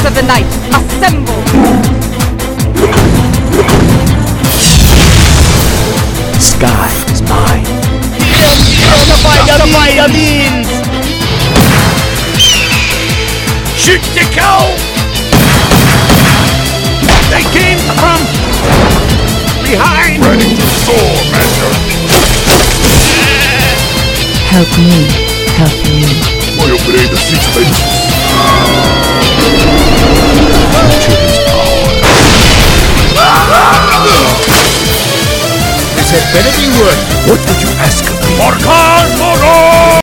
Warriors of the night, assemble! Sky is mine. The means! Shoot the cow! They came from behind! Ready to soar, Master! Help me, help you. I obey the six lenses. To his power. This had better be worth. What did you